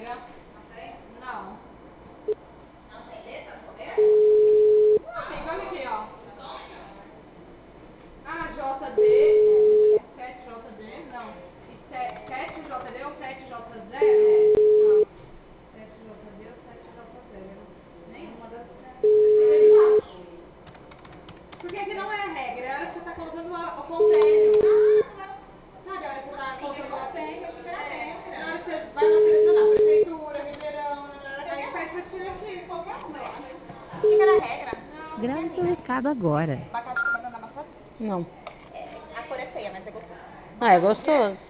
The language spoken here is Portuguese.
regra. Não. Amiga, olha aqui, ó. JD, 7JD, não. E 7JD ou 7J0? 7JD ou 7J0. Nenhuma das três. Porque aqui não é a regra, é a hora que você está colocando o convênio. Sabe, a hora que você está colocando a senha, achei que era a regra. Na hora que você vai lá selecionar prefeitura, Ribeirão, aí pede pra tirar qualquer uma, eu acho. Achei que era a regra. Grave seu recado agora. Abacate com banana amassada? Não. A cor é feia, mas é gostoso. Ah, é gostoso.